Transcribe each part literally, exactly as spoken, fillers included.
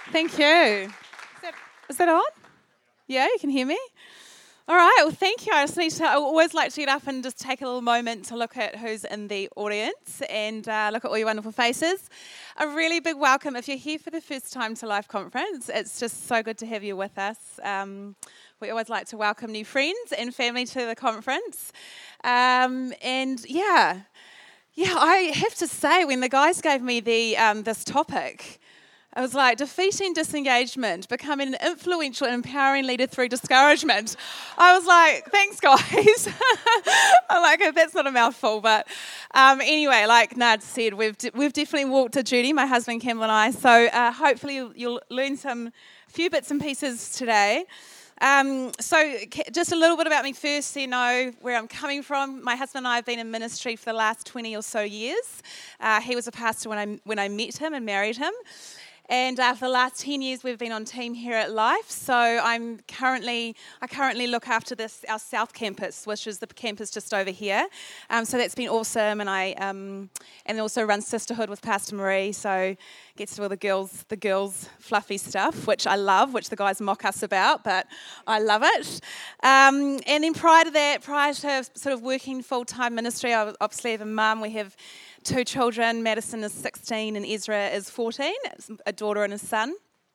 Thank you. Is that, is that on? Yeah, you can hear me? All right, well, thank you. I just need to, I always like to get up and just take a little moment to look at who's in the audience and uh, look at all your wonderful faces. A really big welcome if you're here for the first time to Life Conference. It's just so good to have you with us. Um, we always like to welcome new friends and family to the conference. Um, and yeah, yeah, I have to say, when the guys gave me the um, this topic, I was like, defeating disengagement, becoming an influential and empowering leader through discouragement. I was like, thanks, guys. I'm like, oh, that's not a mouthful. But um, anyway, like Nad said, we've de- we've definitely walked a journey, my husband, Campbell and I. So uh, hopefully you'll, you'll learn some few bits and pieces today. Um, so just a little bit about me first, so you know where I'm coming from. My husband and I have been in ministry for the last twenty or so years. Uh, he was a pastor when I when I met him and married him. And uh, for the last ten years, we've been on team here at Life. So I'm currently, I currently look after this, our South Campus, which is the campus just over here. Um, so that's been awesome. And I um, and also run Sisterhood with Pastor Marie. So gets to all the girls, the girls fluffy stuff, which I love, which the guys mock us about, but I love it. Um, and then prior to that, prior to sort of working full-time ministry, I obviously have a mum. We have two children. Madison is sixteen and Ezra is fourteen. It's a daughter and a son.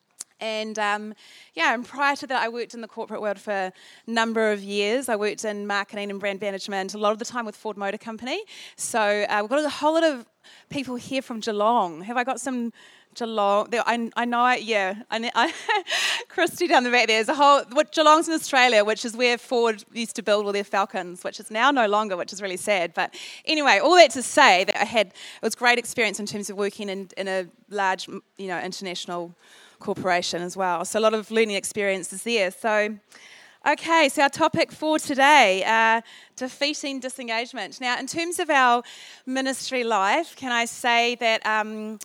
And um, yeah, and prior to that, I worked in the corporate world for a number of years. I worked in marketing and brand management, a lot of the time with Ford Motor Company. So uh, we've got a whole lot of people here from Geelong. Have I got some Geelong? There, I, I know, I, yeah. I, I, Christy down the back there. There's a whole, what, Geelong's in Australia, which is where Ford used to build all their Falcons, which is now no longer, which is really sad. But anyway, all that to say that I had, it was great experience in terms of working in, in a large, you know, international corporation as well. So a lot of learning experiences there. So, okay, so our topic for today, uh, defeating disengagement. Now, in terms of our ministry life, can I say that um,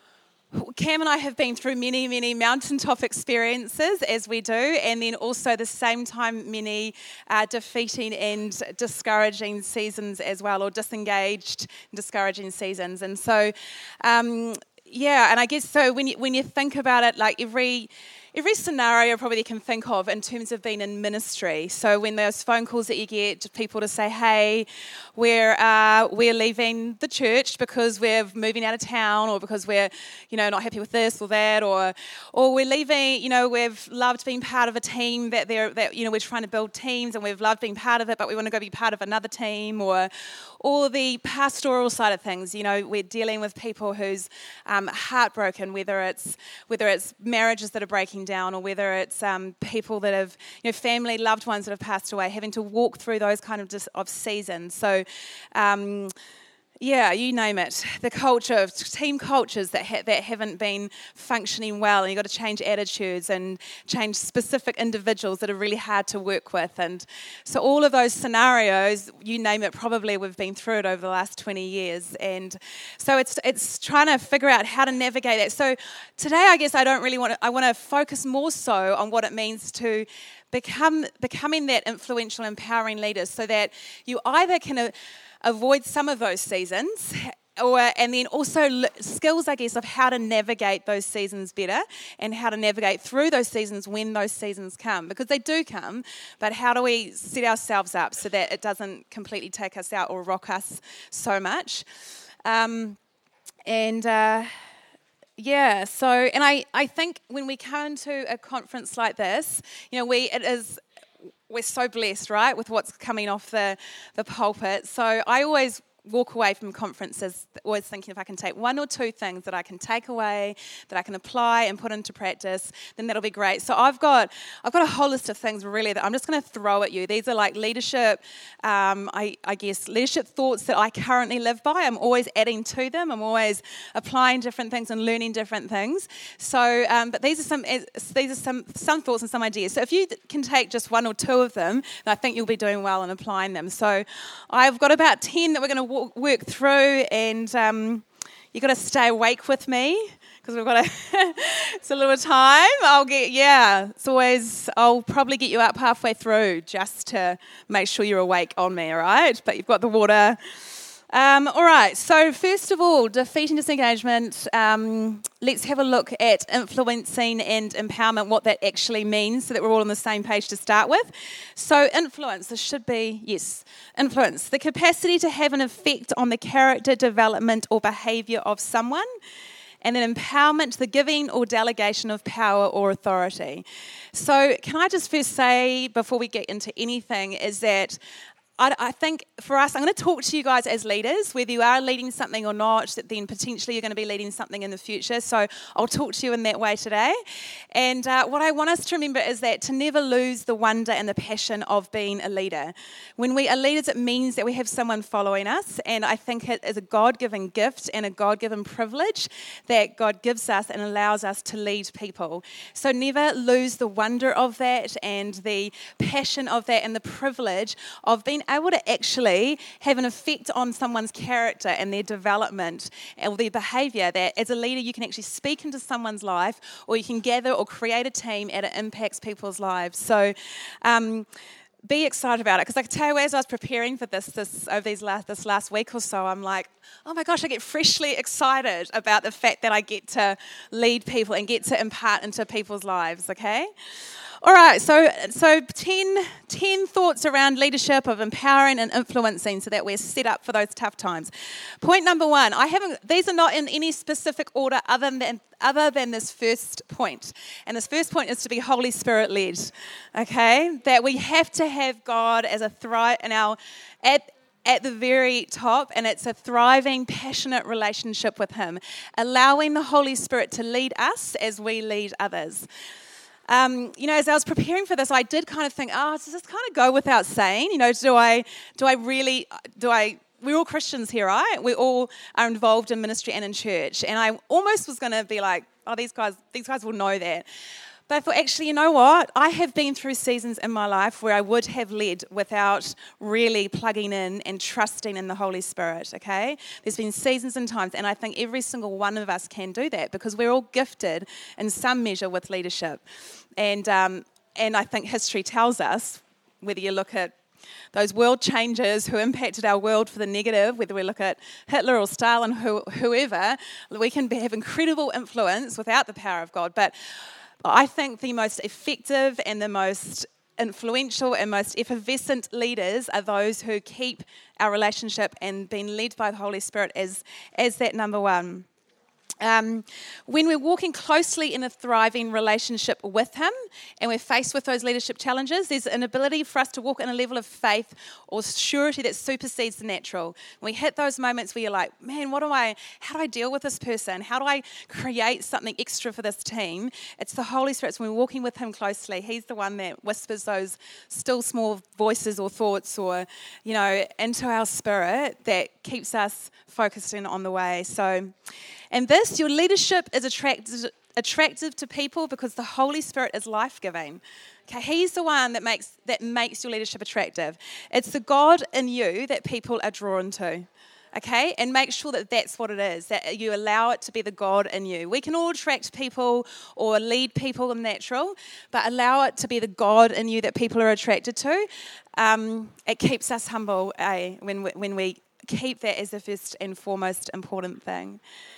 Cam and I have been through many, many mountaintop experiences, as we do, and then also the same time many uh, defeating and discouraging seasons as well, or disengaged, discouraging seasons. And so, um, yeah, and I guess so when you, when you think about it, like every every scenario probably you can think of in terms of being in ministry. So when there's phone calls that you get to people to say, hey, we're uh, we're leaving the church because we're moving out of town, or because we're, you know, not happy with this or that, or or we're leaving, you know, we've loved being part of a team that they're that you know we're trying to build teams and we've loved being part of it, but we want to go be part of another team, or or the pastoral side of things. You know, we're dealing with people who's um, heartbroken, whether it's whether it's marriages that are breaking down, or whether it's um, people that have, you know, family, loved ones that have passed away, having to walk through those kind of dis- of seasons. So, um, yeah, you name it. The culture of team cultures that ha- that haven't been functioning well, and you've got to change attitudes and change specific individuals that are really hard to work with. And so all of those scenarios, you name it, probably we've been through it over the last twenty years. And so it's it's trying to figure out how to navigate that. So today, I guess I don't really want to, I want to focus more so on what it means to become becoming that influential, empowering leader, so that you either can Uh, avoid some of those seasons, or and then also l- skills, I guess, of how to navigate those seasons better, and how to navigate through those seasons when those seasons come, because they do come. But how do we set ourselves up so that it doesn't completely take us out or rock us so much? Um, and uh, yeah, so and I, I think when we come to a conference like this, you know, we it is. We're so blessed, right, with what's coming off the, the pulpit. So I always walk away from conferences always thinking if I can take one or two things that I can take away, that I can apply and put into practice, then that'll be great. So I've got I've got a whole list of things really that I'm just going to throw at you. These are like leadership, um, I, I guess, leadership thoughts that I currently live by. I'm always adding to them. I'm always applying different things and learning different things. So, um, but these are some these are some some thoughts and some ideas. So if you can take just one or two of them, then I think you'll be doing well in applying them. So I've got about ten that we're going to work through, and um, you've got to stay awake with me because we've got a it's a little time. I'll get yeah. It's always I'll probably get you up halfway through just to make sure you're awake on me. All right, but you've got the water. Um, all right, so first of all, defeating disengagement, um, let's have a look at influencing and empowerment, what that actually means, so that we're all on the same page to start with. So influence, this should be, yes, influence, the capacity to have an effect on the character, development or behaviour of someone. And then empowerment, the giving or delegation of power or authority. So can I just first say, before we get into anything, is that I, I think for us, I'm going to talk to you guys as leaders, whether you are leading something or not, that then potentially you're going to be leading something in the future. So I'll talk to you in that way today. And uh, what I want us to remember is that to never lose the wonder and the passion of being a leader. When we are leaders, it means that we have someone following us. And I think it is a God-given gift and a God-given privilege that God gives us and allows us to lead people. So never lose the wonder of that and the passion of that and the privilege of being able to actually have an effect on someone's character and their development or their behaviour, that as a leader you can actually speak into someone's life, or you can gather or create a team and it impacts people's lives. So um, be excited about it, because I can tell you, as I was preparing for this this over these last this last week or so, I'm like, oh my gosh, I get freshly excited about the fact that I get to lead people and get to impart into people's lives, okay? All right, so so ten, ten thoughts around leadership, of empowering and influencing, so that we're set up for those tough times. Point number one, I haven't. These are not in any specific order other than other than this first point. And this first point is to be Holy Spirit led. Okay, that we have to have God as a thrive in our at. at the very top, and it's a thriving, passionate relationship with Him, allowing the Holy Spirit to lead us as we lead others. Um, you know, as I was preparing for this, I did kind of think, oh, does this kind of go without saying? You know, do I, do I really, do I, we're all Christians here, right? We all are involved in ministry and in church. And I almost was going to be like, oh, these guys, these guys will know that. But I thought, actually, you know what? I have been through seasons in my life where I would have led without really plugging in and trusting in the Holy Spirit, okay? There's been seasons and times, and I think every single one of us can do that, because we're all gifted in some measure with leadership. And um, and I think history tells us, whether you look at those world changers who impacted our world for the negative, whether we look at Hitler or Stalin, who, whoever, we can have incredible influence without the power of God. But I think the most effective and the most influential and most effervescent leaders are those who keep our relationship and being led by the Holy Spirit as, as that number one. Um, when we're walking closely in a thriving relationship with Him and we're faced with those leadership challenges, there's an ability for us to walk in a level of faith or surety that supersedes the natural. When we hit those moments where you're like, man, what do I, how do I deal with this person? How do I create something extra for this team? It's the Holy Spirit. So when we're walking with Him closely, He's the one that whispers those still small voices or thoughts or, you know, into our spirit that keeps us focused in on the way. So, and this, your leadership is attractive, attractive to people because the Holy Spirit is life-giving. Okay, He's the one that makes that makes your leadership attractive. It's the God in you that people are drawn to. Okay, and make sure that that's what it is, that you allow it to be the God in you. We can all attract people or lead people in natural, but allow it to be the God in you that people are attracted to. Um, it keeps us humble, eh, when we, when we keep that as the first and foremost important thing.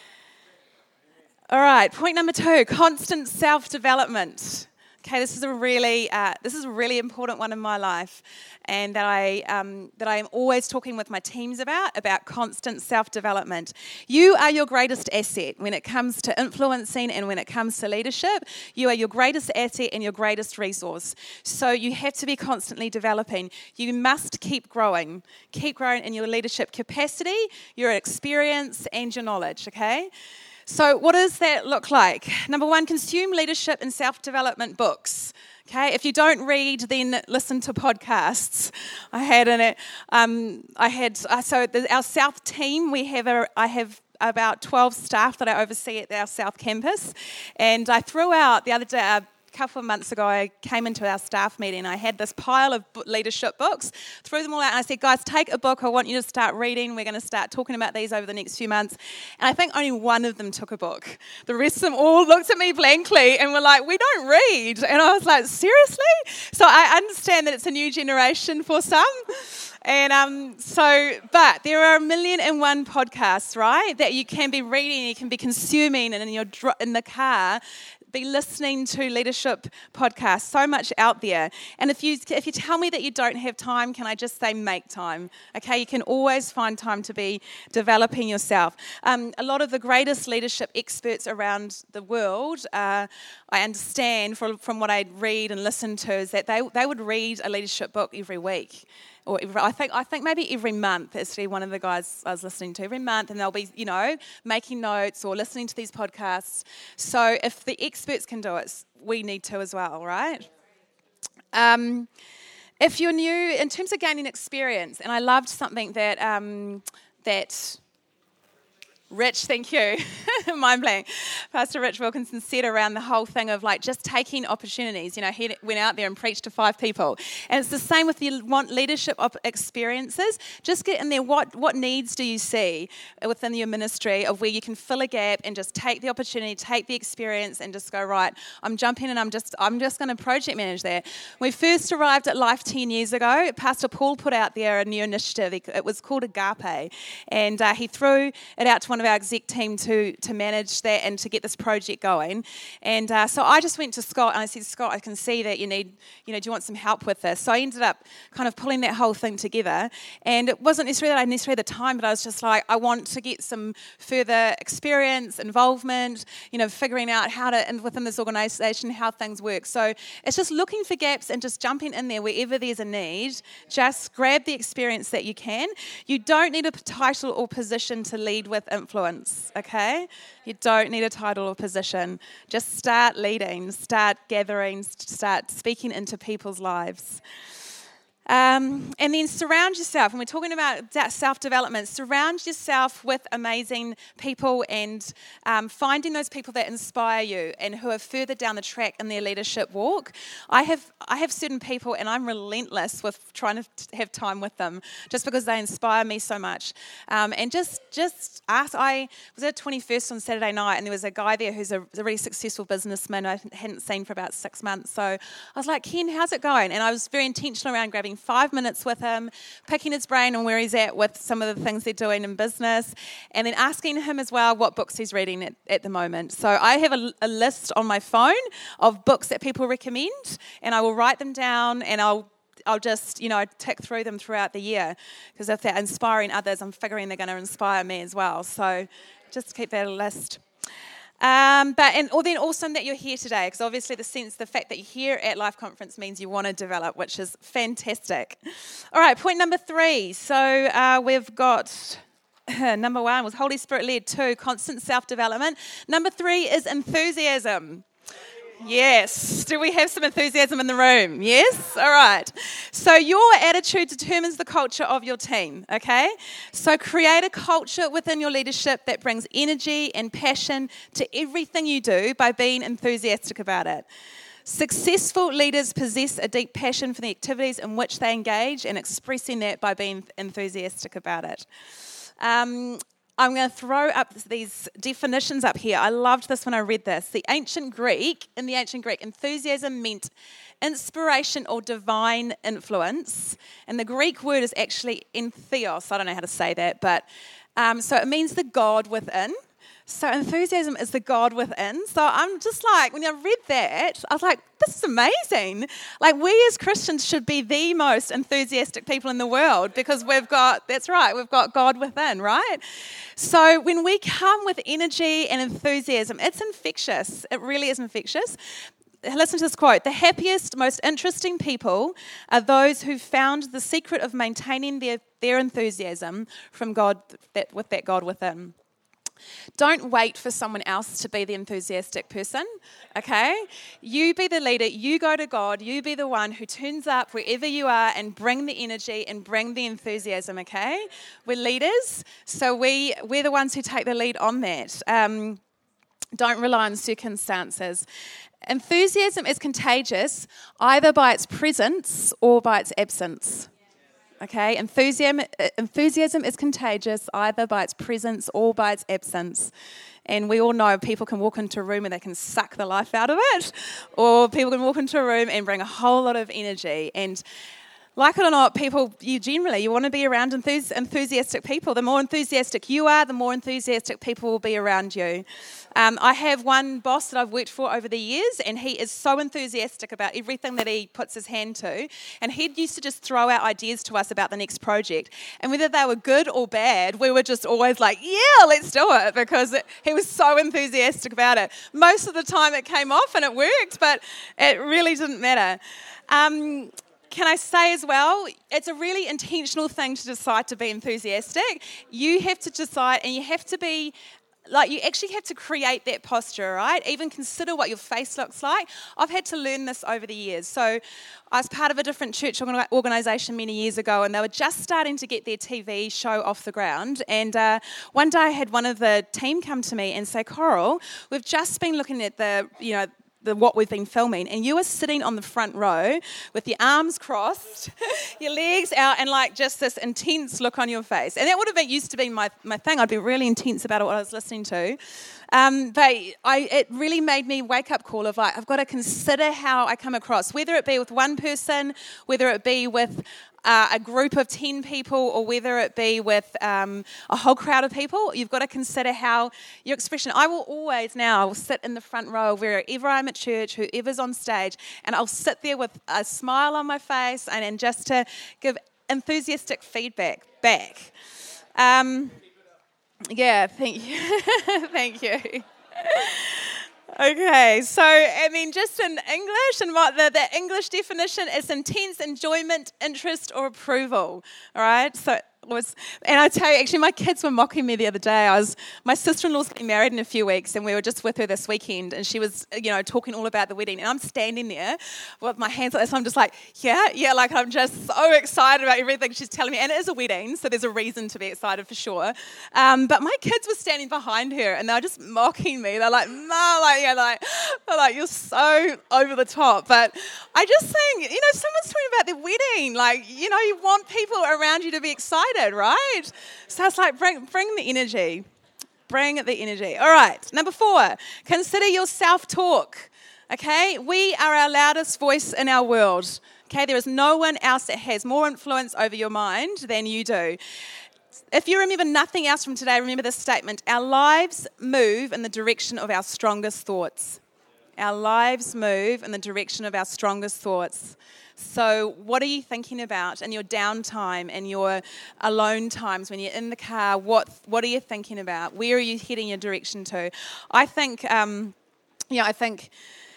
All right, point number two, constant self-development. Okay, this is a really uh, this is a really important one in my life, and that I um, that I am always talking with my teams about about constant self-development. You are your greatest asset when it comes to influencing and when it comes to leadership. You are your greatest asset and your greatest resource. So you have to be constantly developing. You must keep growing, keep growing in your leadership capacity, your experience, and your knowledge. Okay. So what does that look like? Number one, consume leadership and self-development books. Okay, if you don't read, then listen to podcasts. I had in it. Um, I had uh, so the, our South team. We have a. I have about twelve staff that I oversee at our South campus, and I threw out the other day. Uh, couple of months ago, I came into our staff meeting. I had this pile of leadership books, threw them all out, and I said, guys, take a book. I want you to start reading. We're going to start talking about these over the next few months. And I think only one of them took a book. The rest of them all looked at me blankly and were like, we don't read. And I was like, seriously? So I understand that it's a new generation for some. And um, so, but there are a million and one podcasts, right, that you can be reading, you can be consuming, and in your dr- in the car, be listening to leadership podcasts. So much out there. And if you if you tell me that you don't have time, can I just say make time? Okay, you can always find time to be developing yourself. Um, a lot of the greatest leadership experts around the world, uh, I understand from from what I read and listen to, is that they they would read a leadership book every week. Or every, I think I think maybe every month is one of the guys I was listening to every month, and they'll be, you know, making notes or listening to these podcasts. So if the experts can do it, we need to as well, right? Um, if you're new, in terms of gaining experience, and I loved something that um, that. Rich, thank you. Mind blank. Pastor Rich Wilkinson said around the whole thing of like just taking opportunities. You know, he went out there and preached to five people. And it's the same with you want leadership experiences. Just get in there. What what needs do you see within your ministry of where you can fill a gap and just take the opportunity, take the experience, and just go, right, I'm jumping and I'm just I'm just going to project manage that. When we first arrived at Life ten years ago, Pastor Paul put out there a new initiative. It was called Agape. And uh, he threw it out to one of our exec team to to manage that and to get this project going. And uh, so I just went to Scott and I said, Scott, I can see that you need, you know, do you want some help with this? So I ended up kind of pulling that whole thing together. And it wasn't necessarily that I necessarily had the time, but I was just like, I want to get some further experience, involvement, you know, figuring out how to, and within this organisation, how things work. So it's just looking for gaps and just jumping in there wherever there's a need. Just grab the experience that you can. You don't need a title or position to lead with influence, okay? You don't need a title or position. Just start leading, start gathering, start speaking into people's lives. Um, and then surround yourself, and we're talking about self-development, surround yourself with amazing people and um, finding those people that inspire you and who are further down the track in their leadership walk. I have I have certain people and I'm relentless with trying to have time with them just because they inspire me so much. Um, and just, just ask, I was at twenty-first on Saturday night and there was a guy there who's a, a really successful businessman I hadn't seen for about six months. So I was like, Ken, how's it going? And I was very intentional around grabbing five minutes with him, picking his brain on where he's at with some of the things they're doing in business, and then asking him as well what books he's reading at, at the moment. So I have a, a list on my phone of books that people recommend, and I will write them down, and I'll I'll just, you know, tick through them throughout the year, because if they're inspiring others, I'm figuring they're going to inspire me as well. So just keep that a list. Um, but and or then awesome that you're here today, because obviously the sense, the fact that you're here at Life Conference means you want to develop, which is fantastic. All right, point number three. So uh, we've got number one was Holy Spirit led. Two, constant self-development. Number three is enthusiasm. Yes. Do we have some enthusiasm in the room? Yes? All right. So your attitude determines the culture of your team, okay? So create a culture within your leadership that brings energy and passion to everything you do by being enthusiastic about it. Successful leaders possess a deep passion for the activities in which they engage and expressing that by being enthusiastic about it. Um, I'm going to throw up these definitions up here. I loved this when I read this. The ancient Greek, in the ancient Greek, enthusiasm meant inspiration or divine influence. And the Greek word is actually entheos. I don't know how to say that, but um, so it means the God within. So enthusiasm is the God within. So I'm just like, when I read that, I was like, this is amazing. Like, we as Christians should be the most enthusiastic people in the world because we've got, that's right, we've got God within, right? So when we come with energy and enthusiasm, it's infectious. It really is infectious. Listen to this quote. The happiest, most interesting people are those who found the secret of maintaining their, their enthusiasm from God, that, with that God within. Don't wait for someone else to be the enthusiastic person, okay? You be the leader. You go to God. You be the one who turns up wherever you are and bring the energy and bring the enthusiasm, okay? We're leaders, so we, we're the ones who take the lead on that. Um, Don't rely on circumstances. Enthusiasm is contagious either by its presence or by its absence. Okay, enthusiasm, enthusiasm is contagious either by its presence or by its absence. And we all know people can walk into a room and they can suck the life out of it, or people can walk into a room and bring a whole lot of energy. And like it or not, people, you generally, you want to be around enthus- enthusiastic people. The more enthusiastic you are, the more enthusiastic people will be around you. Um, I have one boss that I've worked for over the years, and he is so enthusiastic about everything that he puts his hand to. And he used to just throw out ideas to us about the next project. And whether they were good or bad, we were just always like, yeah, let's do it, because it, he was so enthusiastic about it. Most of the time it came off and it worked, but it really didn't matter. Um, Can I say as well, it's a really intentional thing to decide to be enthusiastic. You have to decide, and you have to be, like, you actually have to create that posture, right? Even consider what your face looks like. I've had to learn this over the years. So I was part of a different church organisation many years ago, and they were just starting to get their T V show off the ground. And uh, one day I had one of the team come to me and say, Coral, we've just been looking at the, you know, The, what we've been filming, and you were sitting on the front row with your arms crossed, your legs out, and like just this intense look on your face. And that would have been used to be my, my thing. I'd be really intense about what I was listening to. Um, but I, it really made me wake up call of like, I've got to consider how I come across, whether it be with one person, whether it be with Uh, a group of ten people, or whether it be with um, a whole crowd of people. You've got to consider how your expression. I will always now I will sit in the front row wherever I'm at church, whoever's on stage, and I'll sit there with a smile on my face and, and just to give enthusiastic feedback back. Um, yeah, thank you. Thank you. Okay, so, I mean, just in English, and what the, the English definition is intense enjoyment, interest, or approval, all right? So, was, and I tell you, actually, my kids were mocking me the other day. I was, my sister-in-law's getting married in a few weeks, and we were just with her this weekend, and she was, you know, talking all about the wedding, and I'm standing there with my hands like this, so I'm just like, yeah, yeah, like I'm just so excited about everything she's telling me, and it is a wedding, so there's a reason to be excited for sure. Um, but my kids were standing behind her, and they were just mocking me. They're like, no, like, yeah, like, they're like, you're so over the top. But I just think, you know, someone's talking about their wedding, like, you know, you want people around you to be excited, right? So it's like, bring, bring the energy. Bring the energy. All right, number four, consider your self-talk. Okay, we are our loudest voice in our world. Okay, there is no one else that has more influence over your mind than you do. If you remember nothing else from today, remember this statement: our lives move in the direction of our strongest thoughts. Our lives move in the direction of our strongest thoughts. So what are you thinking about in your downtime and your alone times when you're in the car? What what are you thinking about? Where are you heading your direction to? I think, um, you know, I think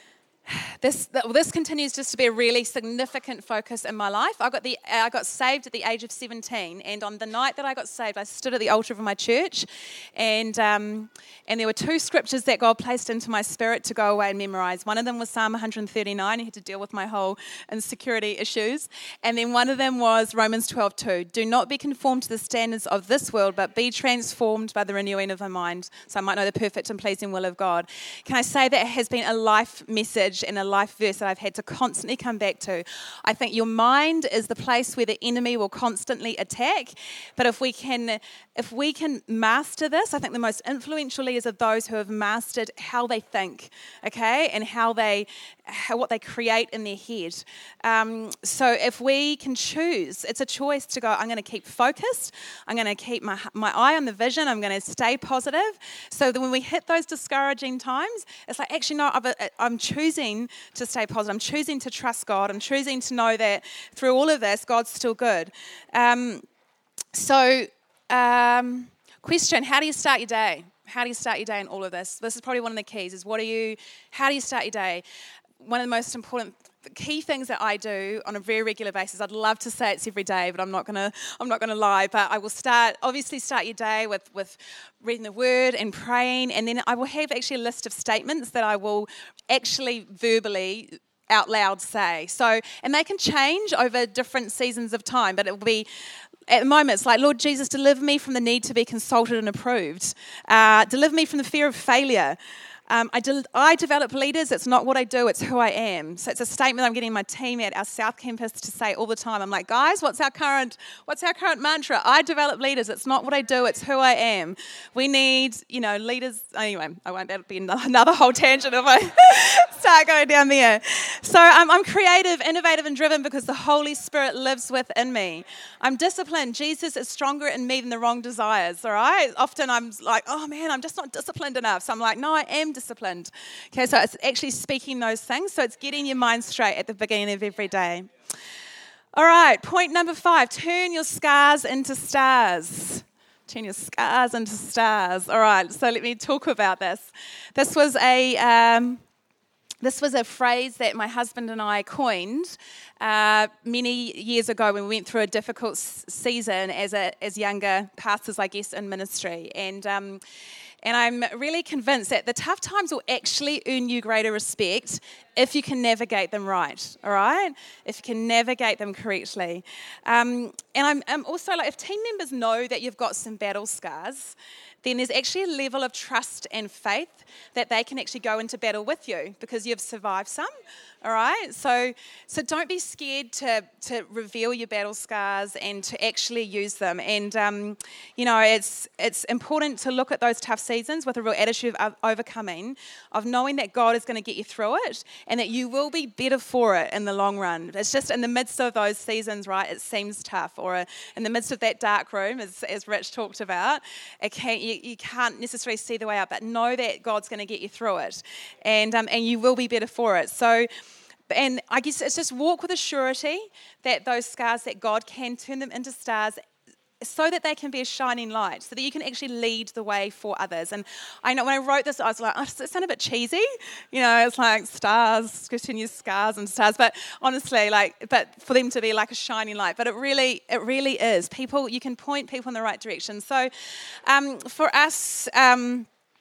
This this continues just to be a really significant focus in my life. I got the I got saved at the age of seventeen, and on the night that I got saved, I stood at the altar of my church, and um, and there were two scriptures that God placed into my spirit to go away and memorize. One of them was Psalm one thirty-nine. I had to deal with my whole insecurity issues, and then one of them was Romans twelve two. Do not be conformed to the standards of this world, but be transformed by the renewing of my mind, so I might know the perfect and pleasing will of God. Can I say that it has been a life message and a life verse that I've had to constantly come back to. I think your mind is the place where the enemy will constantly attack, but if we can if we can master this, I think the most influential leaders are those who have mastered how they think, okay, and how they how, what they create in their head. Um, so if we can choose, it's a choice to go, I'm going to keep focused, I'm going to keep my my eye on the vision, I'm going to stay positive, so that when we hit those discouraging times, it's like, actually, no, I'm choosing to stay positive. I'm choosing to trust God. I'm choosing to know that through all of this, God's still good. Um, so, um, question, how do you start your day? How do you start your day in all of this? This is probably one of the keys, is what are you, how do you start your day? One of the most important key things that I do on a very regular basis. I'd love to say it's every day, but I'm not gonna. I'm not gonna lie. But I will start. Obviously, start your day with with reading the Word and praying, and then I will have actually a list of statements that I will actually verbally out loud say. So, and they can change over different seasons of time, but it will be. At the moment, it's like, Lord Jesus, deliver me from the need to be consulted and approved. Uh, deliver me from the fear of failure. Um, I, de- I develop leaders. It's not what I do, it's who I am. So it's a statement I'm getting my team at our South Campus to say all the time. I'm like, guys, what's our current what's our current mantra? I develop leaders. It's not what I do, it's who I am. We need, you know, leaders. Anyway, I won't, that'll be another whole tangent if I start going down there. So um, I'm creative, innovative, and driven because the Holy Spirit lives within me. I'm disciplined. Jesus is stronger in me than the wrong desires, all right? Often I'm like, oh man, I'm just not disciplined enough. So I'm like, no, I am disciplined. Okay, so it's actually speaking those things. So it's getting your mind straight at the beginning of every day. All right, point number five, turn your scars into stars. Turn your scars into stars. All right, so let me talk about this. This was a... Um, This was a phrase that my husband and I coined uh, many years ago when we went through a difficult s- season as a, as younger pastors, I guess, in ministry. And um, and I'm really convinced that the tough times will actually earn you greater respect if you can navigate them right, all right? If you can navigate them correctly. Um, and I'm, I'm also like, if team members know that you've got some battle scars, then there's actually a level of trust and faith that they can actually go into battle with you because you've survived some, all right? So so don't be scared to, to reveal your battle scars and to actually use them. And, um, you know, it's it's important to look at those tough seasons with a real attitude of overcoming, of knowing that God is going to get you through it and that you will be better for it in the long run. It's just in the midst of those seasons, right, it seems tough, or in the midst of that dark room, as, as Rich talked about, it can't, you, you can't necessarily see the way out, but know that God's going to get you through it, and um, and you will be better for it. So, and I guess it's just walk with a surety that those scars, that God can turn them into stars, so that they can be a shining light, so that you can actually lead the way for others. And I know when I wrote this, I was like, oh, does it sound a bit cheesy? You know, it's like stars, continuous scars and stars. But honestly, like, but for them to be like a shining light. But it really, it really is. People, you can point people in the right direction. So um, for us, um,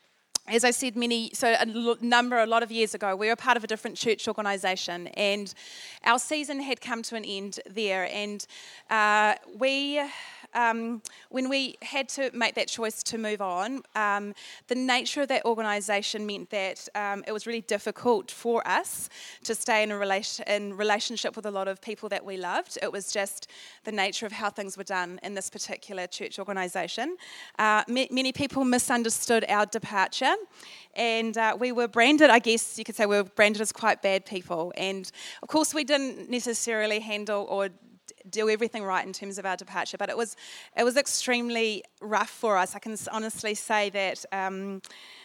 as I said, many, so a number, a lot of years ago, we were part of a different church organisation, and our season had come to an end there, and uh, we, um, when we had to make that choice to move on, um, the nature of that organisation meant that um, it was really difficult for us to stay in a relation, in relationship with a lot of people that we loved. It was just the nature of how things were done in this particular church organisation. Uh, m- many people misunderstood our departure. And uh, we were branded, I guess you could say we were branded as quite bad people. And of course we didn't necessarily handle or do everything right in terms of our departure, but it was it was extremely rough for us. I can honestly say that um,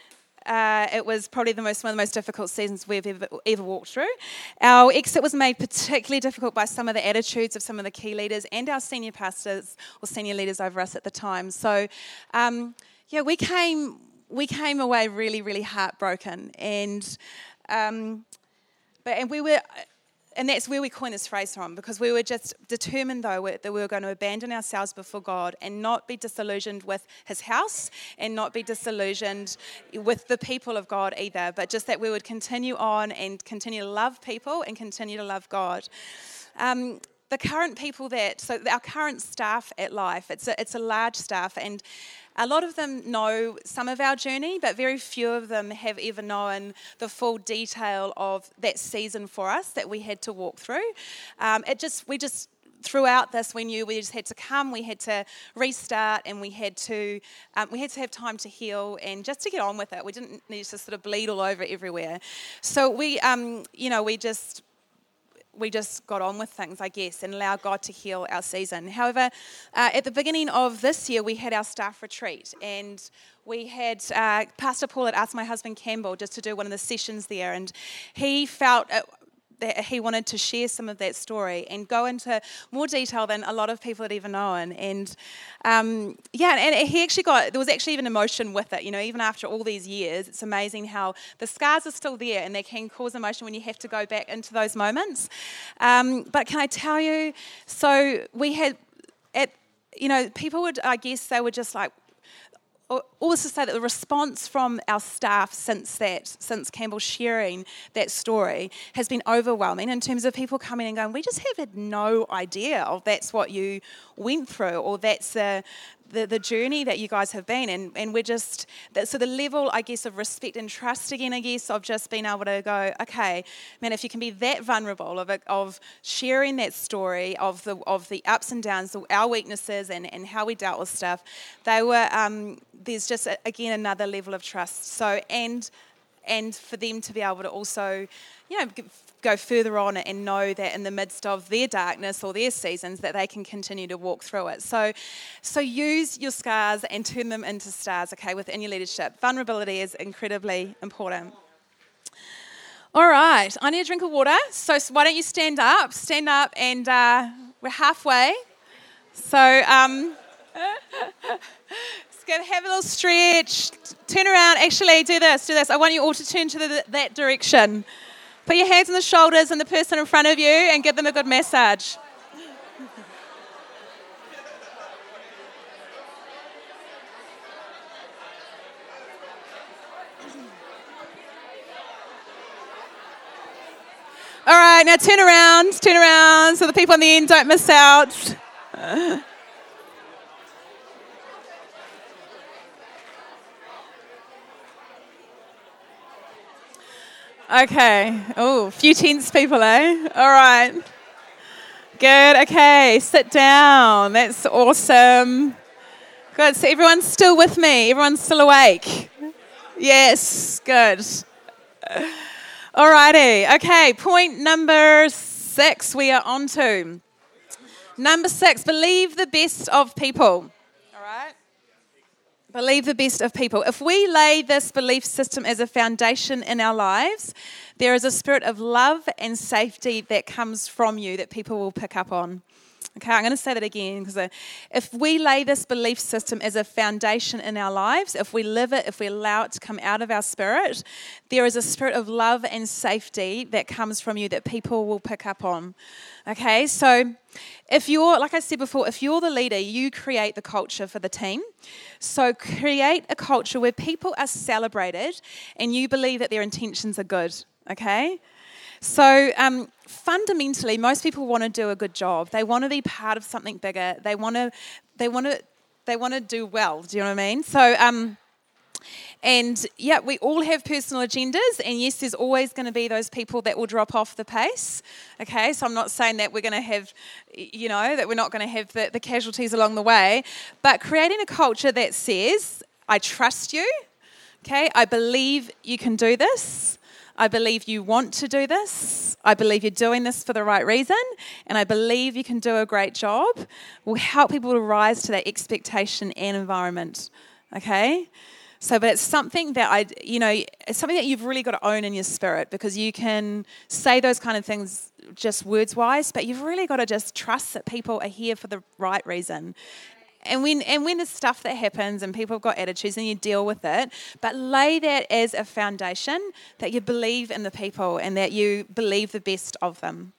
uh, it was probably the most one of the most difficult seasons we've ever, ever walked through. Our exit was made particularly difficult by some of the attitudes of some of the key leaders and our senior pastors or senior leaders over us at the time. So um, yeah, we came... We came away really, really heartbroken, and um, but and we were, and that's where we coined this phrase from, because we were just determined, though, that we were going to abandon ourselves before God and not be disillusioned with His house and not be disillusioned with the people of God either, but just that we would continue on and continue to love people and continue to love God. Um, the current people that, so our current staff at Life, it's a, it's a large staff, and a lot of them know some of our journey, but very few of them have ever known the full detail of that season for us that we had to walk through. Um, it just, we just, throughout this, we knew we just had to come, we had to restart, and we had to, um, we had to have time to heal and just to get on with it. We didn't need to sort of bleed all over everywhere. So we, um, you know, we just. we just got on with things, I guess, and allowed God to heal our season. However, uh, at the beginning of this year, we had our staff retreat, and we had, uh, Pastor Paul had asked my husband Campbell just to do one of the sessions there, and he felt it, that he wanted to share some of that story and go into more detail than a lot of people had ever known. And um, yeah, and he actually got, there was actually even emotion with it, you know, even after all these years. It's amazing how the scars are still there and they can cause emotion when you have to go back into those moments. Um, but can I tell you, so we had, at, you know, people would, I guess they were just like, all this to say that the response from our staff since that, since Campbell sharing that story, has been overwhelming in terms of people coming and going, we just have had no idea of that's what you went through, or that's the the, the journey that you guys have been, and, and we're just, so the level, I guess, of respect and trust again, I guess, of just being able to go, okay, man, if you can be that vulnerable of it, of sharing that story of the of the ups and downs, our weaknesses, and, and how we dealt with stuff, they were, um, there's just, again, another level of trust. So, and and for them to be able to also, you know, go further on and know that in the midst of their darkness or their seasons that they can continue to walk through it. So so use your scars and turn them into stars, okay, within your leadership. Vulnerability is incredibly important. All right, I need a drink of water, so why don't you stand up? Stand up, and uh, we're halfway. So um, let's go have a little stretch, turn around. Actually, do this, do this. I want you all to turn to the, that direction. Put your hands on the shoulders and the person in front of you and give them a good massage. All right, now turn around, turn around so the people on the end don't miss out. Okay. Oh, a few tense people, eh? All right. Good. Okay, sit down. That's awesome. Good. So everyone's still with me? Everyone's still awake? Yes. Good. All righty. Okay, point number six we are on to. Number six, believe the best of people. All right? Believe the best of people. If we lay this belief system as a foundation in our lives, there is a spirit of love and safety that comes from you that people will pick up on. Okay, I'm going to say that again, because if we lay this belief system as a foundation in our lives, if we live it, if we allow it to come out of our spirit, there is a spirit of love and safety that comes from you that people will pick up on. Okay, so if you're, like I said before, if you're the leader, you create the culture for the team. So create a culture where people are celebrated and you believe that their intentions are good. Okay? So um, fundamentally, most people want to do a good job. They want to be part of something bigger. They want to, they want to, they want to do well. Do you know what I mean? So, um, and yeah, we all have personal agendas. And yes, there's always going to be those people that will drop off the pace. Okay, so I'm not saying that we're going to have, you know, that we're not going to have the, the casualties along the way. But creating a culture that says, I trust you. Okay, I believe you can do this. I believe you want to do this. I believe you're doing this for the right reason. And I believe you can do a great job. Will help people to rise to that expectation and environment. Okay? So, but it's something that I, you know, it's something that you've really got to own in your spirit, because you can say those kind of things just words-wise, but you've really got to just trust that people are here for the right reason. And when and when there's stuff that happens and people have got attitudes, and you deal with it, but lay that as a foundation that you believe in the people and that you believe the best of them.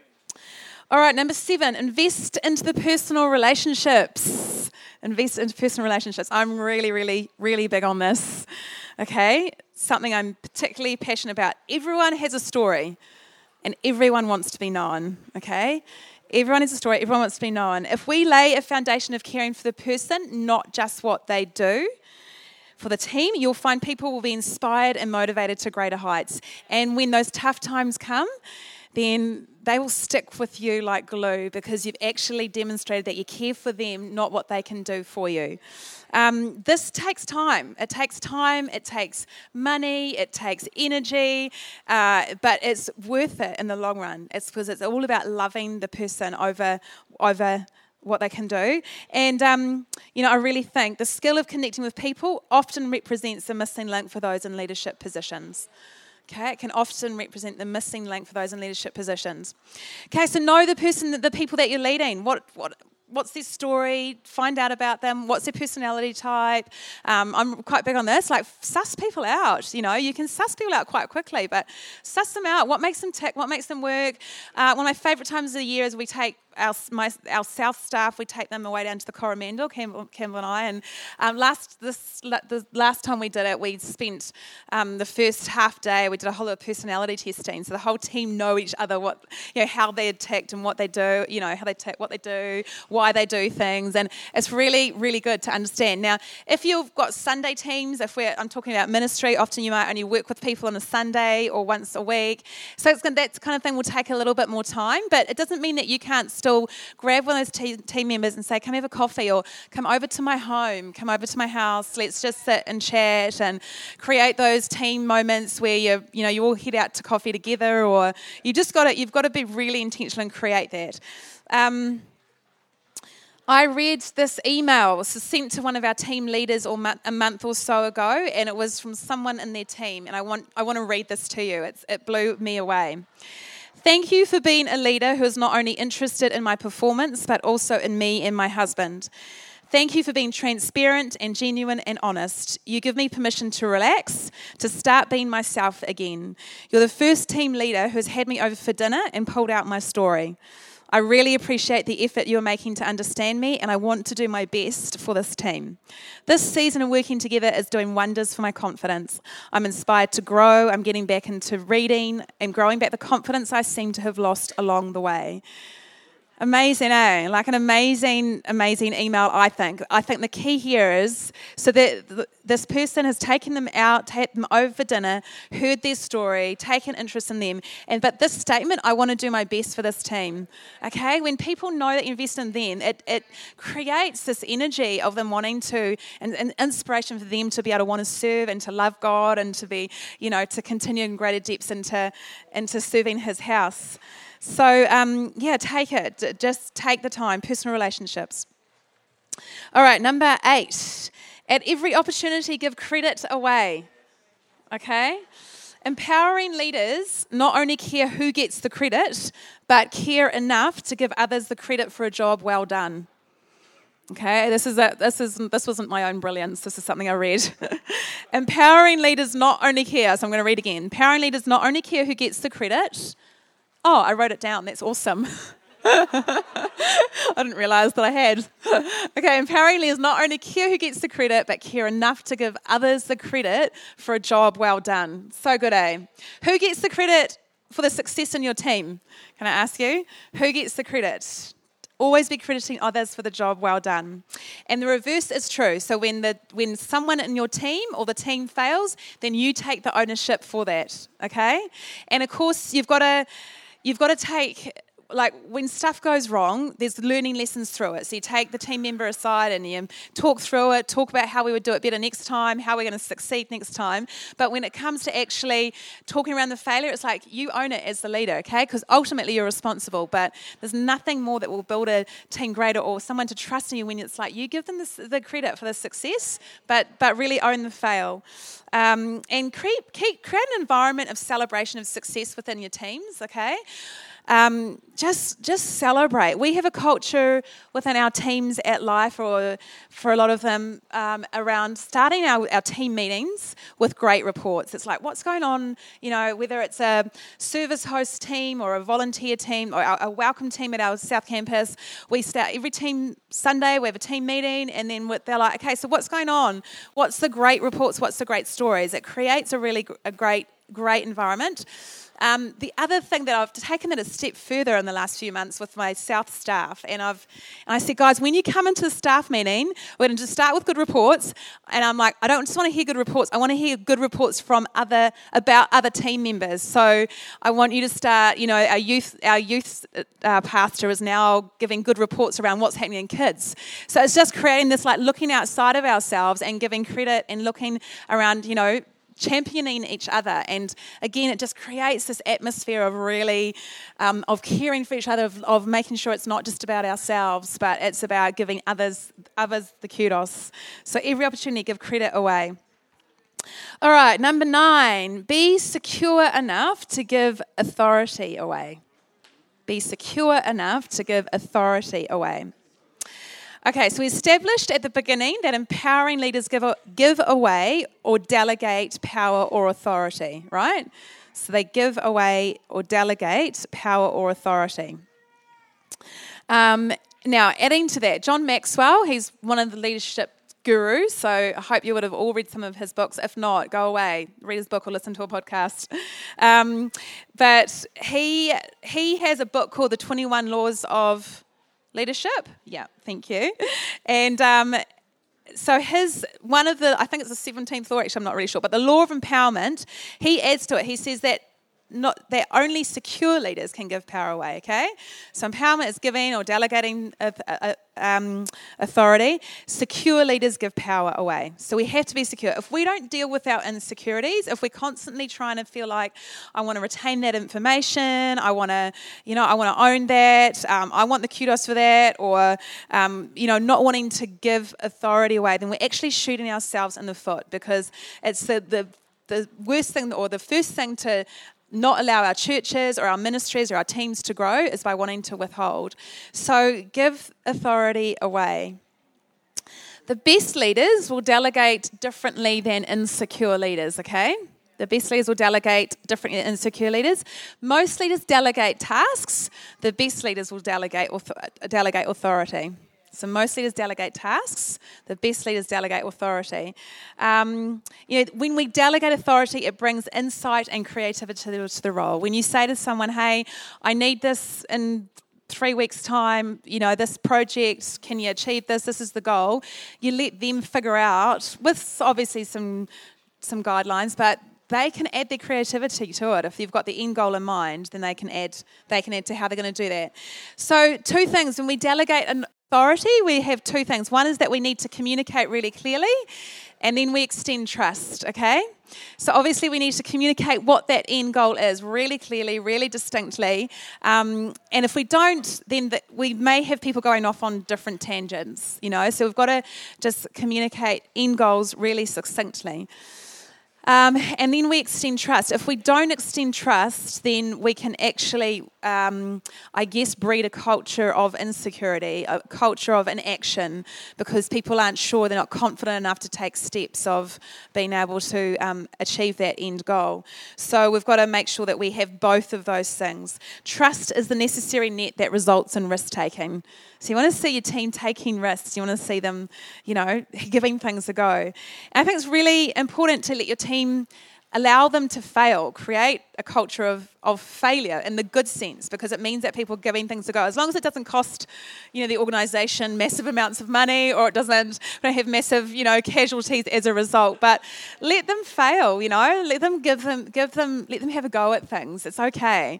All right, number seven, invest into the personal relationships. Invest into personal relationships. I'm really, really, really big on this. Okay, something I'm particularly passionate about. Everyone has a story, and everyone wants to be known. Okay. Everyone has a story. Everyone wants to be known. If we lay a foundation of caring for the person, not just what they do, for the team, you'll find people will be inspired and motivated to greater heights. And when those tough times come, then they will stick with you like glue, because you've actually demonstrated that you care for them, not what they can do for you. Um, this takes time. It takes time, it takes money, it takes energy, uh, but it's worth it in the long run. It's because it's all about loving the person over over what they can do. And, um, you know, I really think the skill of connecting with people often represents the missing link for those in leadership positions. Okay, it can often represent the missing link for those in leadership positions. Okay, so know the person, the people that you're leading. What what what's their story? Find out about them. What's their personality type? Um, I'm quite big on this. Like, suss people out. You know, you can suss people out quite quickly, but suss them out. What makes them tick? What makes them work? Uh, one of my favourite times of the year is we take our my our South staff, we take them away down to the Coromandel, Campbell, Campbell and I. And um, last this the last time we did it, we spent um, the first half day. We did a whole lot of personality testing, so the whole team know each other, what you know, how they ticked and what they do, you know, how they tick, what they do, why they do things, and it's really really good to understand. Now, if you've got Sunday teams, if we're I'm talking about ministry, often you might only work with people on a Sunday or once a week, so it's, that kind of thing will take a little bit more time, but it doesn't mean that you can't still grab one of those te- team members and say, come have a coffee, or come over to my home, come over to my house, let's just sit and chat and create those team moments where you you know you all head out to coffee together, or you just got to you've got to be really intentional and create that. Um, I read this email. It was sent to one of our team leaders or a month or so ago, and it was from someone in their team. And I want I want to read this to you. It's, it blew me away. Thank you for being a leader who is not only interested in my performance, but also in me and my husband. Thank you for being transparent and genuine and honest. You give me permission to relax, to start being myself again. You're the first team leader who has had me over for dinner and pulled out my story. I really appreciate the effort you're making to understand me, and I want to do my best for this team. This season of working together is doing wonders for my confidence. I'm inspired to grow. I'm getting back into reading and growing back the confidence I seem to have lost along the way. Amazing, eh? Like an amazing, amazing email, I think. I think the key here is, so that th- this person has taken them out, taken them over for dinner, heard their story, taken interest in them. And but this statement, I want to do my best for this team. Okay? When people know that you invest in them, it, it creates this energy of them wanting to, and, and inspiration for them to be able to want to serve and to love God and to be, you know, to continue in greater depths into, into serving His house. So, um, yeah, take it. Just take the time. Personal relationships. All right, number eight. At every opportunity, give credit away. Okay? Empowering leaders not only care who gets the credit, but care enough to give others the credit for a job well done. Okay, this is a, this is this wasn't my own brilliance. This is something I read. Empowering leaders not only care. So I'm going to read again. Empowering leaders not only care who gets the credit. Oh, I wrote it down. That's awesome. I didn't realise that I had. Okay, empowering leaders not only care who gets the credit, but care enough to give others the credit for a job well done. So good, eh? Who gets the credit for the success in your team? Can I ask you? Who gets the credit? Always be crediting others for the job well done. And the reverse is true. So when the when someone in your team or the team fails, then you take the ownership for that, okay? And of course, you've got to you've got to take, like, when stuff goes wrong, there's learning lessons through it. So you take the team member aside and you talk through it, talk about how we would do it better next time, how we're going to succeed next time. But when it comes to actually talking around the failure, it's like you own it as the leader, okay? Because ultimately you're responsible, but there's nothing more that will build a team greater or someone to trust in you when it's like you give them the, the credit for the success, but but really own the fail. Um, and create, keep, create an environment of celebration of success within your teams, okay? Um, just just celebrate. We have a culture within our teams at Life, or for a lot of them, um, around starting our, our team meetings with great reports. It's like, what's going on, you know, whether it's a service host team or a volunteer team or a welcome team at our South Campus. We start every team Sunday, we have a team meeting, and then they're like, okay, so what's going on? What's the great reports? What's the great stories? It creates a really a great, great environment. Um, the other thing that I've taken it a step further in the last few months with my South staff, and I've and I said, guys, when you come into the staff meeting, we're going to just start with good reports. And I'm like, I don't just want to hear good reports. I want to hear good reports from other about other team members. So I want you to start. You know, our youth our youth uh, pastor is now giving good reports around what's happening in kids. So it's just creating this, like, looking outside of ourselves and giving credit and looking around. You know, championing each other, and again, it just creates this atmosphere of really um, of caring for each other, of, of making sure it's not just about ourselves, but it's about giving others others the kudos. So every opportunity, give credit away. All right, number nine, be secure enough to give authority away. Be secure enough to give authority away. Okay, so we established at the beginning that empowering leaders give, give away or delegate power or authority, right? So they give away or delegate power or authority. Um, now, adding to that, John Maxwell, he's one of the leadership gurus, so I hope you would have all read some of his books. If not, go away, read his book or listen to a podcast. Um, but he he has a book called The twenty-one Laws of Leadership. Yeah, thank you. And um, so his, one of the, I think it's the seventeenth law, actually I'm not really sure, but the law of empowerment, he adds to it, he says that not that only secure leaders can give power away, okay? So empowerment is giving or delegating uh, uh, um, authority. Secure leaders give power away. So we have to be secure. If we don't deal with our insecurities, if we're constantly trying to feel like, I want to retain that information, I want to, you know, I want to own that, um, I want the kudos for that, or, um, you know, not wanting to give authority away, then we're actually shooting ourselves in the foot, because it's the, the, the worst thing, or the first thing to not allow our churches or our ministries or our teams to grow is by wanting to withhold. So give authority away. The best leaders will delegate differently than insecure leaders, okay? The best leaders will delegate differently than insecure leaders. Most leaders delegate tasks. The best leaders will delegate delegate authority. So most leaders delegate tasks. The best leaders delegate authority. Um, you know, when we delegate authority, it brings insight and creativity to the role. When you say to someone, "Hey, I need this in three weeks' time, you know, this project, can you achieve this? This is the goal." You let them figure out, with obviously some some guidelines, but they can add their creativity to it. If you've got the end goal in mind, then they can add they can add to how they're going to do that. So two things, when we delegate an authority, we have two things. One is that we need to communicate really clearly, and then we extend trust, okay? So obviously we need to communicate what that end goal is really clearly, really distinctly. Um, and if we don't, then the, we may have people going off on different tangents, you know? So we've got to just communicate end goals really succinctly. Um, and then we extend trust. If we don't extend trust, then we can actually, um, I guess, breed a culture of insecurity, a culture of inaction, because people aren't sure, they're not confident enough to take steps of being able to um, achieve that end goal. So we've got to make sure that we have both of those things. Trust is the necessary net that results in risk-taking. So you want to see your team taking risks. You want to see them, you know, giving things a go. And I think it's really important to let your team allow them to fail, create a culture of, of failure in the good sense, because it means that people are giving things a go. As long as it doesn't cost, you know, the organisation massive amounts of money, or it doesn't don't have massive, you know, casualties as a result. But let them fail, you know, let them give them give them let them have a go at things. It's okay,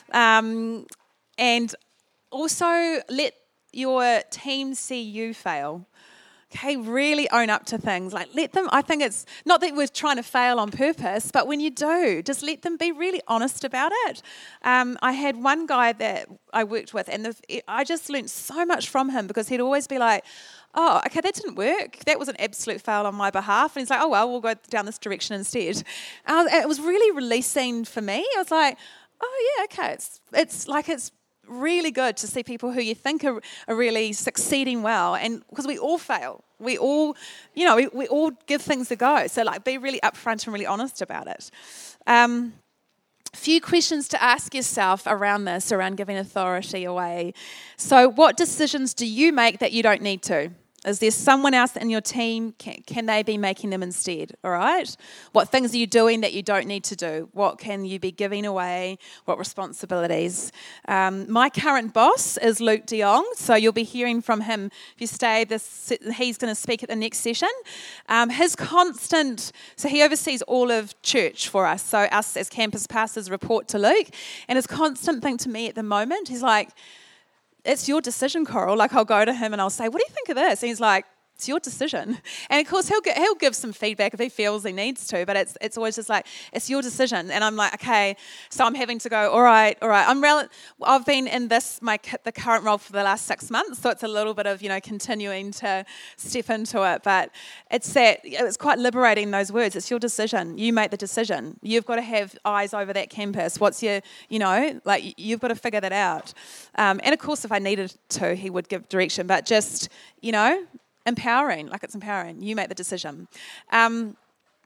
um, and also let your team see you fail. Okay, really own up to things. Like, let them, I think it's not that we're trying to fail on purpose, but when you do, just let them be really honest about it. Um, I had one guy that I worked with, and the, I just learned so much from him, because he'd always be like, "Oh, okay, that didn't work. That was an absolute fail on my behalf." And he's like, "Oh, well, we'll go down this direction instead." And I was, it was really releasing for me. I was like, "Oh, yeah, okay." It's it's like it's really good to see people who you think are, are really succeeding well, and because we all fail, we all, you know, we, we all give things a go. So like, be really upfront and really honest about it. Um, few questions to ask yourself around this, around giving authority away. So, what decisions do you make that you don't need to? Is there someone else in your team? Can, can they be making them instead? All right? What things are you doing that you don't need to do? What can you be giving away? What responsibilities? Um, my current boss is Luke de Jong, so you'll be hearing from him. If you stay, this he's going to speak at the next session. Um, his constant, so he oversees all of church for us. So us as campus pastors report to Luke, and his constant thing to me at the moment, he's like, "It's your decision, Coral." Like, I'll go to him and I'll say, "What do you think of this?" And he's like, "It's your decision." And of course, he'll get, he'll give some feedback if he feels he needs to, but it's it's always just like, "It's your decision." And I'm like, okay, so I'm having to go, all right, all right. I'm rel- I've been in this, my the current role for the last six months, so it's a little bit of, you know, continuing to step into it. But it's that, it's quite liberating, those words. It's your decision. You make the decision. You've got to have eyes over that campus. What's your, you know, like, you've got to figure that out. Um, and of course, if I needed to, he would give direction, but just, you know, empowering, like it's empowering. You make the decision. Um,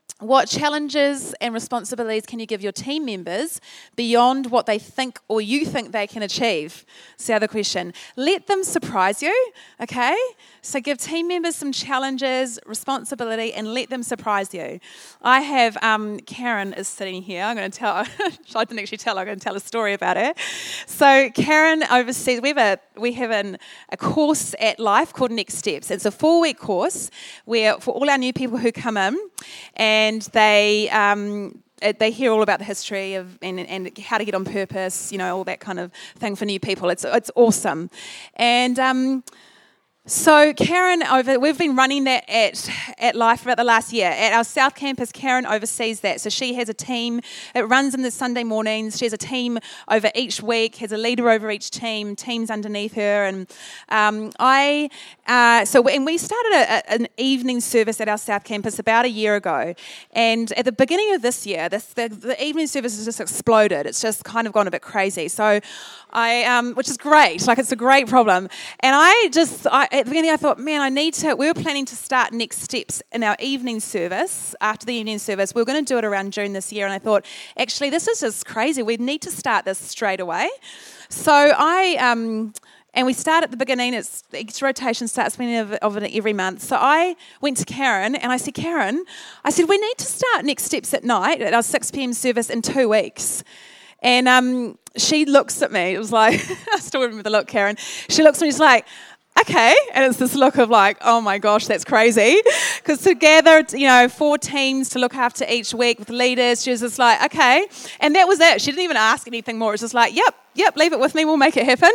what challenges and responsibilities can you give your team members beyond what they think or you think they can achieve? That's the other question. Let them surprise you, okay? So give team members some challenges, responsibility, and let them surprise you. I have, um, Karen is sitting here. I'm going to tell, I didn't actually tell her, I'm going to tell a story about her. So Karen oversees, we have, a, we have an, a course at Life called Next Steps. It's a four-week course where for all our new people who come in, and they um, they hear all about the history of and, and how to get on purpose, you know, all that kind of thing for new people. It's it's awesome, and. Um, So Karen, over we've been running that at at Life for about the last year. At our South Campus, Karen oversees that. So she has a team. It runs in the Sunday mornings. She has a team over each week, has a leader over each team, teams underneath her. And um, I, uh, so and we started a, a, an evening service at our South Campus about a year ago. And at the beginning of this year, this, the, the evening service has just exploded. It's just kind of gone a bit crazy. So I, um, which is great. Like, it's a great problem. And I just, I, at the beginning I thought, man, I need to, we were planning to start Next Steps in our evening service, after the evening service. We were going to do it around June this year, and I thought, actually, this is just crazy. We need to start this straight away. So I, um, and we start at the beginning, it's, each rotation starts beginning of, of it every month. So I went to Karen, and I said, Karen, I said, we need to start Next Steps at night, at our six p.m. service in two weeks. And um, she looks at me, it was like, I still remember the look, Karen. She looks at me, she's like, okay. And it's this look of like, oh my gosh, that's crazy. Because to gather, you know, four teams to look after each week with leaders, she was just like, okay. And that was it. She didn't even ask anything more. It was just like, yep, yep, leave it with me, we'll make it happen.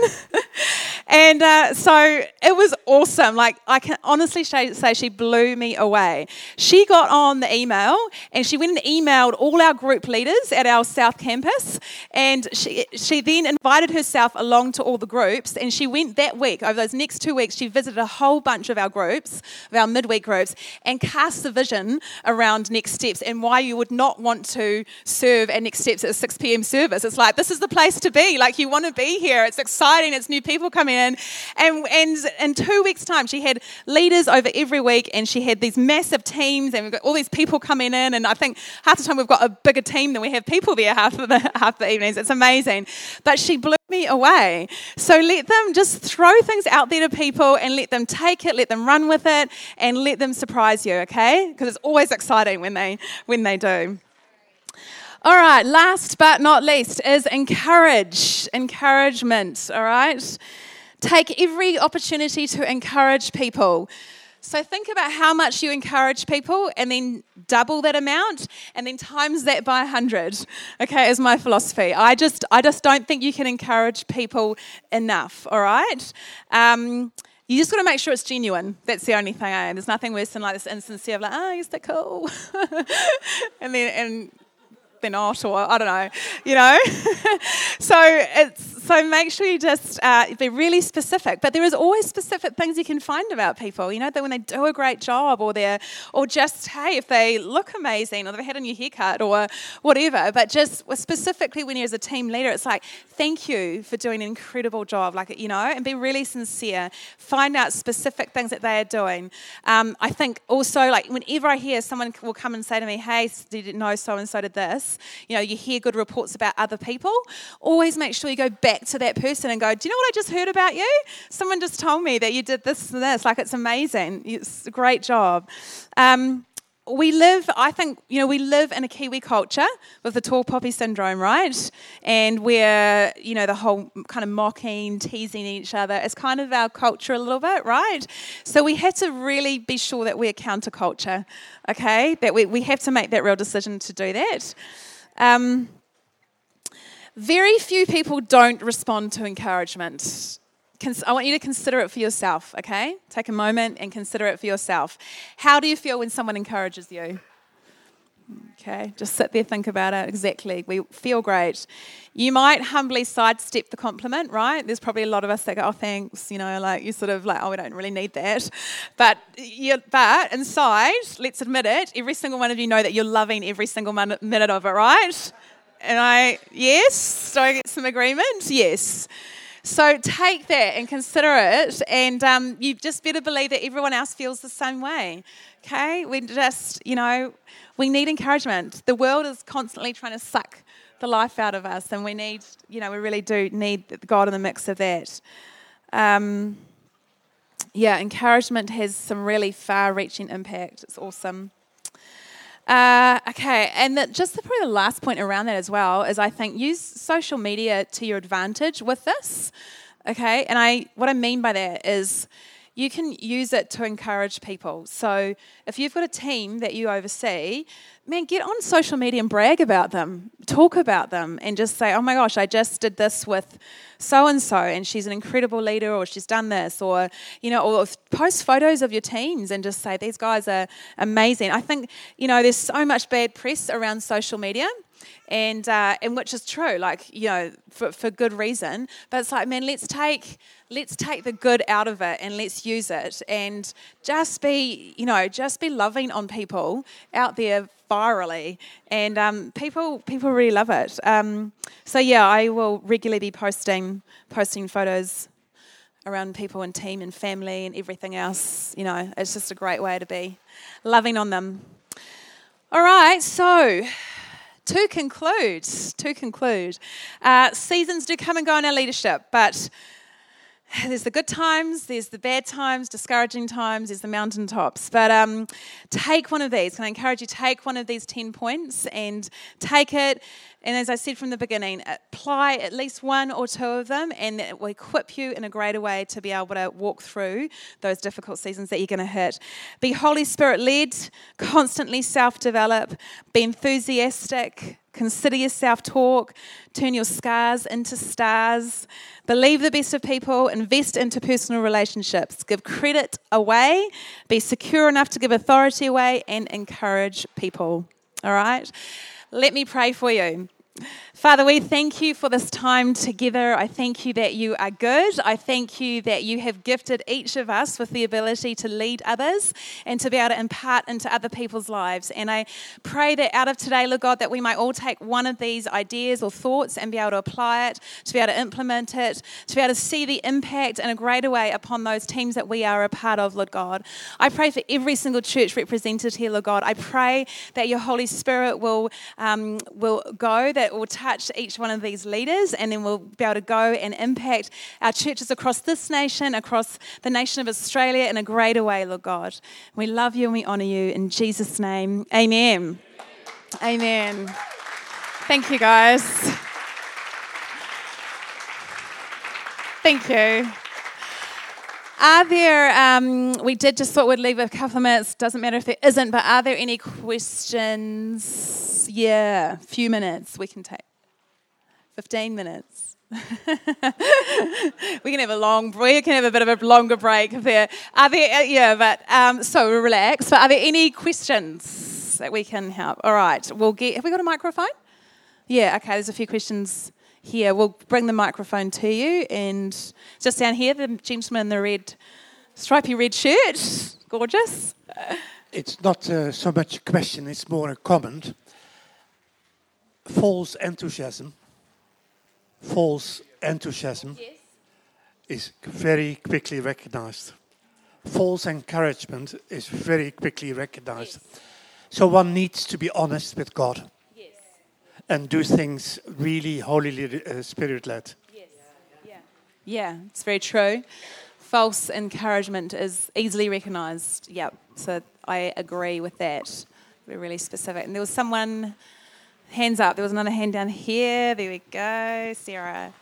And uh, so it was awesome. Like, I can honestly say she blew me away. She got on the email and she went and emailed all our group leaders at our South Campus, and she she then invited herself along to all the groups, and she went that week, over those next two weeks, she visited a whole bunch of our groups, of our midweek groups, and cast the vision around Next Steps and why you would not want to serve at Next Steps at a six p.m. service. It's like, this is the place to be. Like, you want to be here. It's exciting. It's new people coming in. And, and in two weeks' time, she had leaders over every week, and she had these massive teams, and we've got all these people coming in. And I think half the time we've got a bigger team than we have people there half of the, half the evenings. It's amazing. But she blew me away. So let them just throw things out there to people and let them take it, let them run with it, and let them surprise you, okay? Because it's always exciting when they when they do. All right, last but not least is encourage, encouragement, all right? Take every opportunity to encourage people. So think about how much you encourage people, and then double that amount, and then times that by one hundred, okay, is my philosophy. I just I just don't think you can encourage people enough, all right? Um, you just got to make sure it's genuine. That's the only thing. Eh? There's nothing worse than like this insincere, like, oh, is that cool? and then and they're not, or I don't know, you know. so it's so make sure you just uh, be really specific. But there is always specific things you can find about people, you know, that when they do a great job, or they're, or just hey, if they look amazing, or they've had a new haircut, or whatever. But just specifically when you're as a team leader, it's like, thank you for doing an incredible job, like, you know, and be really sincere. Find out specific things that they are doing. Um, I think also, like, whenever I hear someone will come and say to me, hey, did you know so and so did this? You know, you hear good reports about other people, always make sure you go back to that person and go, do you know what I just heard about you? Someone just told me that you did this and this. Like, it's amazing. It's a great job. Um, we live, I think, you know, we live in a Kiwi culture with the tall poppy syndrome, right? And we're, you know, the whole kind of mocking, teasing each other is kind of our culture a little bit, right? So we have to really be sure that we're counterculture, okay? That we, we have to make that real decision to do that. Um, very few people don't respond to encouragement. I want you to consider it for yourself, okay? Take a moment and consider it for yourself. How do you feel when someone encourages you? Okay, just sit there, think about it. Exactly, we feel great. You might humbly sidestep the compliment, right? There's probably a lot of us that go, oh, thanks, you know, like, you sort of like, oh, we don't really need that. But you, but inside, let's admit it, every single one of you know that you're loving every single minute of it, right? And I, yes, do I get some agreement? Yes. So take that and consider it, and um, you just better believe that everyone else feels the same way, okay? We just, you know, we need encouragement. The world is constantly trying to suck the life out of us, and we need, you know, we really do need God in the mix of that. Um, yeah, encouragement has some really far-reaching impact. It's awesome. Uh, okay, and the, just the, probably the last point around that as well is I think use social media to your advantage with this. Okay, and I what I mean by that is you can use it to encourage people. So if you've got a team that you oversee, man, get on social media and brag about them. Talk about them and just say, oh my gosh, I just did this with so-and-so and she's an incredible leader, or she's done this, or, you know, or post photos of your teams and just say, these guys are amazing. I think, you know, there's so much bad press around social media. And uh, and which is true, like, you know, for, for good reason. But it's like, man, let's take let's take the good out of it and let's use it and just be, you know, just be loving on people out there virally. And um, people people really love it. Um, so yeah, I will regularly be posting posting photos around people and team and family and everything else. You know, it's just a great way to be loving on them. All right, so. To conclude, to conclude, uh, seasons do come and go in our leadership, but there's the good times, there's the bad times, discouraging times, there's the mountaintops. But um, take one of these. Can I encourage you, take one of these ten points and take it. And as I said from the beginning, apply at least one or two of them, and it will equip you in a greater way to be able to walk through those difficult seasons that you're going to hit. Be Holy Spirit-led, constantly self-develop, be enthusiastic, consider your self-talk, turn your scars into stars, believe the best of people, invest into personal relationships, give credit away, be secure enough to give authority away, and encourage people. All right? Let me pray for you. Father, we thank you for this time together. I thank you that you are good. I thank you that you have gifted each of us with the ability to lead others and to be able to impart into other people's lives. And I pray that out of today, Lord God, that we might all take one of these ideas or thoughts and be able to apply it, to be able to implement it, to be able to see the impact in a greater way upon those teams that we are a part of, Lord God. I pray for every single church represented here, Lord God. I pray that your Holy Spirit will, um, will go, that will touch each one of these leaders, and then we'll be able to go and impact our churches across this nation, across the nation of Australia in a greater way, Lord God. We love you and we honour you. In Jesus' name, amen. Amen. Thank you, guys. Thank you. Are there, um, we did just thought we'd leave a couple of minutes, doesn't matter if there isn't, but are there any questions? Yeah, a few minutes we can take. fifteen minutes. We can have a long, we can have a bit of a longer break if there. Are there, uh, yeah, but, um, so relax. But are there any questions that we can help? All right, we'll get, have we got a microphone? Yeah, okay, there's a few questions here. We'll bring the microphone to you, and just down here, the gentleman in the red, stripy red shirt, gorgeous. It's not uh, so much a question, it's more a comment. False enthusiasm, false enthusiasm Yes. is very quickly recognized. False encouragement is very quickly recognized. Yes. So one needs to be honest with God. Yes. And do things really holily uh, spirit-led. Yes. Yeah. Yeah, it's very true. False encouragement is easily recognised. Yep. So I agree with that. We're really specific. And there was someone, hands up. There was another hand down here. There we go, Sarah.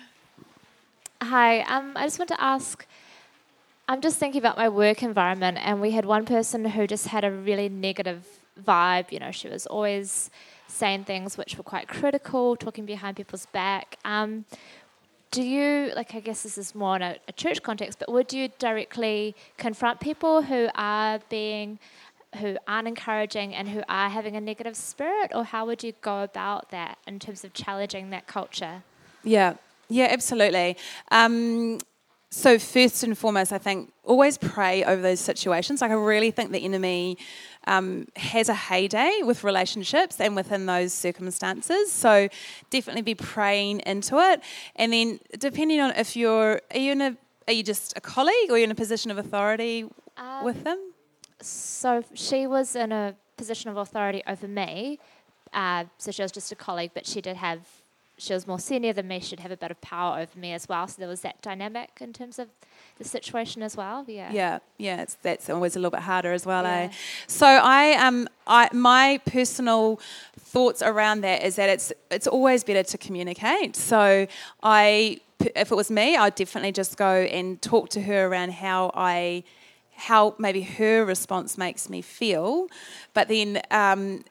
Hi. Um, I just want to ask. I'm just thinking about my work environment, and we had one person who just had a really negative vibe. You know, she was always saying things which were quite critical, talking behind people's back. Um, do you, like, I guess this is more in a, a church context, but would you directly confront people who are being, who aren't encouraging and who are having a negative spirit, or how would you go about that in terms of challenging that culture? Yeah, yeah, absolutely. Um, so first and foremost, I think always pray over those situations. Like, I really think the enemy um, has a heyday with relationships and within those circumstances. So definitely be praying into it. And then depending on if you're, are you in a, are you just a colleague or are you in a position of authority Um, with them? So she was in a position of authority over me. Uh, so she was just a colleague, but she did have, she was more senior than me. She'd have a bit of power over me as well. So there was that dynamic in terms of the situation as well. Yeah. Yeah, yeah, it's, that's always a little bit harder as well, Yeah. eh? So I, um, I, my personal thoughts around that is that it's it's always better to communicate. So I, if it was me, I'd definitely just go and talk to her around how I, how maybe her response makes me feel, but then um,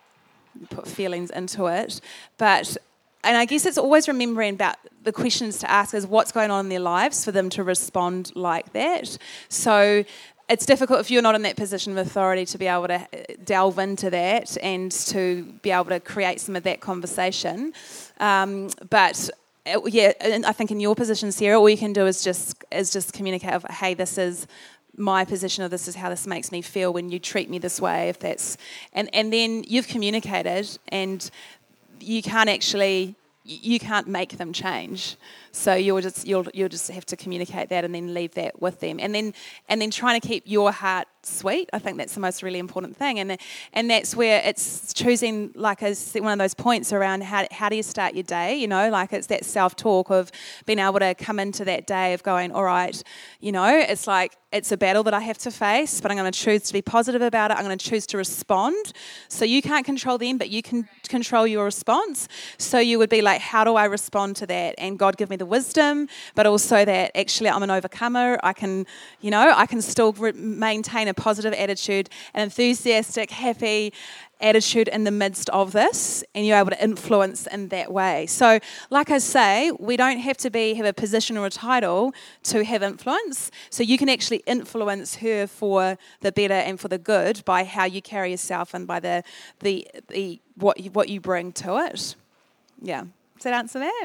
put feelings into it, but. And I guess it's always remembering about the questions to ask is what's going on in their lives for them to respond like that. So it's difficult if you're not in that position of authority to be able to delve into that and to be able to create some of that conversation. Um, but it, yeah, and I think in your position, Sarah, all you can do is just is just communicate of, hey, this is my position, or this is how this makes me feel when you treat me this way. If that's and and then you've communicated and. You can't actually, you can't make them change. So you'll just you'll you'll just have to communicate that and then leave that with them, and then and then trying to keep your heart sweet. I think that's the most really important thing, and and that's where it's choosing like a, one of those points around how how do you start your day. You know, like it's that self talk of being able to come into that day of going, all right, you know, it's like it's a battle that I have to face, but I'm going to choose to be positive about it. I'm going to choose to respond. So you can't control them, but you can control your response. So you would be like, how do I respond to that? And God give me the wisdom, but also that actually I'm an overcomer. I can, you know, I can still re- maintain a positive attitude, an enthusiastic, happy attitude in the midst of this, and you're able to influence in that way. So, like I say, we don't have to be have a position or a title to have influence. So you can actually influence her for the better and for the good by how you carry yourself and by the the the what you, what you bring to it. Yeah. Does that answer that?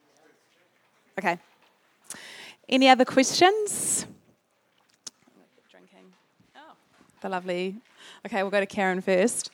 Okay. Any other questions? Drinking. Oh, the lovely. Okay, we'll go to Karen first.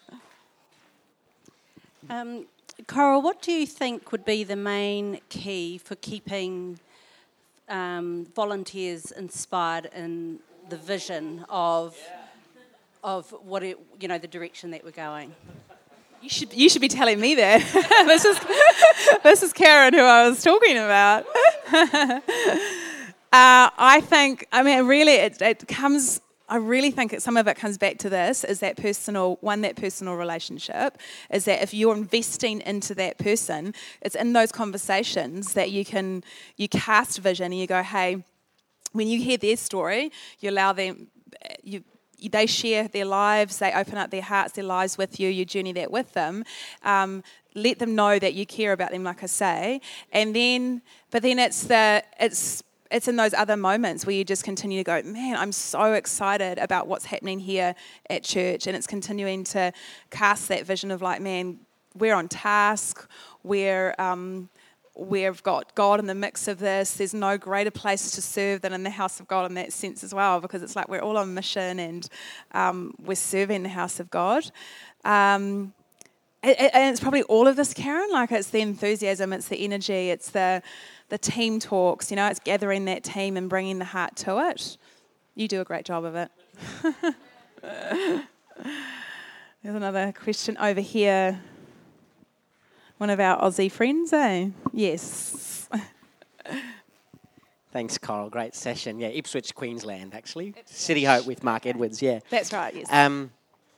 Um, Coral, what do you think would be the main key for keeping um, volunteers inspired in the vision of of what it, you know, the direction that we're going? You should you should be telling me that. this is this is Karen, who I was talking about. uh, I think. I mean, really, it, it comes. I really think it, some of it comes back to this, is that personal, one, that personal relationship, is that if you're investing into that person, it's in those conversations that you can, you cast vision and you go, hey, when you hear their story, you allow them, you, they share their lives, they open up their hearts, their lives with you, you journey that with them. Um, let them know that you care about them, like I say. And then, but then it's the, it's, It's in those other moments where you just continue to go, man, I'm so excited about what's happening here at church. And it's continuing to cast that vision of like, man, we're on task. We're, um, we've got God in the mix of this. There's no greater place to serve than in the house of God in that sense as well, because it's like we're all on mission and um, we're serving the house of God. Um, and it's probably all of this, Karen. Like it's the enthusiasm, it's the energy, it's the... the team talks, you know, it's gathering that team and bringing the heart to it. You do a great job of it. There's another question over here. One of our Aussie friends, eh? Yes. Thanks, Coral. Great session. Yeah, Ipswich, Queensland, actually. Ipswich. City Hope with Mark Edwards, yeah. That's right, yes. Um,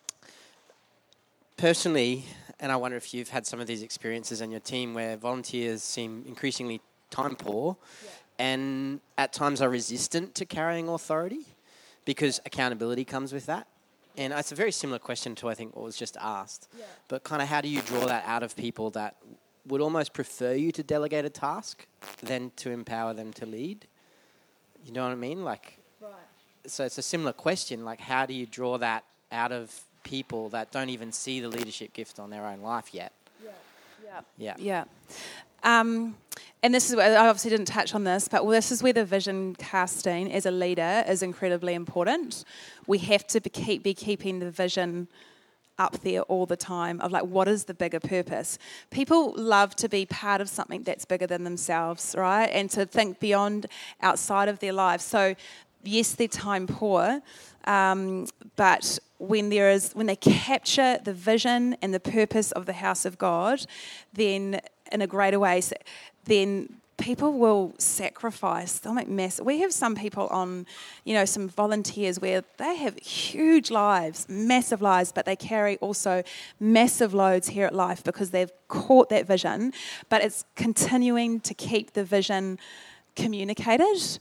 personally, and I wonder if you've had some of these experiences in your team where volunteers seem increasingly time poor, yeah. and at times are resistant to carrying authority because accountability comes with that. And it's a very similar question to, I think, what was just asked. Yeah. But kind of how do you draw that out of people that would almost prefer you to delegate a task than to empower them to lead? You know what I mean? Like, right. So it's a similar question. Like, how do you draw that out of people that don't even see the leadership gift on their own life yet? Yeah. Yeah. Yeah. Yeah. Um, and this is where, I obviously didn't touch on this, but this is where the vision casting as a leader is incredibly important. We have to be, keep, be keeping the vision up there all the time of like, what is the bigger purpose? People love to be part of something that's bigger than themselves, right? And to think beyond, outside of their lives. So yes, they're time poor, um, but when there is when they capture the vision and the purpose of the house of God, then in a greater way, then people will sacrifice. They'll make mess. We have some people on, you know, some volunteers where they have huge lives, massive lives, but they carry also massive loads here at Life because they've caught that vision, but it's continuing to keep the vision communicated.